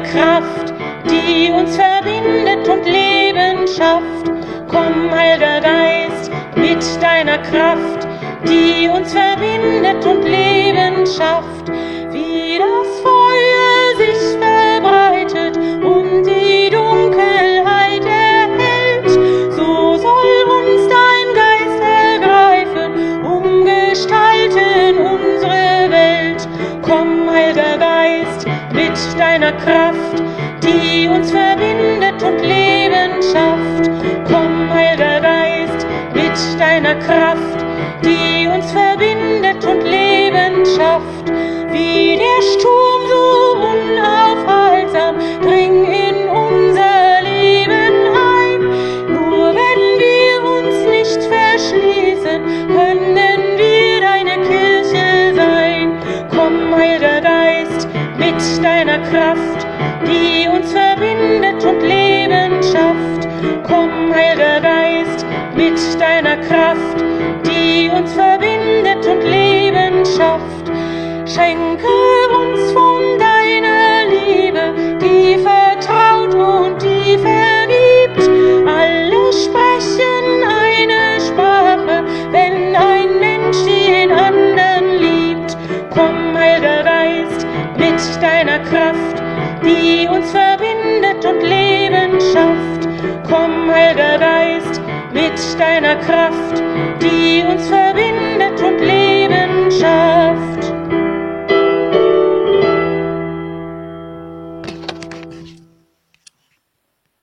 Kraft, die uns verbindet und Leben schafft. Komm, Heiliger Geist, mit deiner Kraft, die uns verbindet und Leben schafft. Wie das Feuer sich verbreitet und die Dunkelheit erhellt, so soll uns dein Geist ergreifen, umgestalten unsere Welt. Komm, Heiliger Geist, mit deiner Kraft, die uns verbindet und Leben schafft. Komm, Heiliger Geist, mit deiner Kraft, die uns verbindet und Leben schafft. Wie der Sturm so unaufhaltsam dring in unser Leben ein. Nur wenn wir uns nicht verschließen, können wir deine Kirche sein. Komm, Heiliger Geist, mit deiner Kraft, die uns verbindet und Leben schafft. Komm, Heiliger Geist, mit deiner Kraft, die uns verbindet und Leben schafft. Schenke uns von deiner Liebe, die vertraut und die vergibt. Alle sprechen eine Sprache, wenn ein Mensch den anderen liebt. Komm, Heiliger Geist, mit deiner Kraft, die uns verbindet und Leben schafft. Komm, Heiliger Geist, mit deiner Kraft, die uns verbindet und Leben schafft.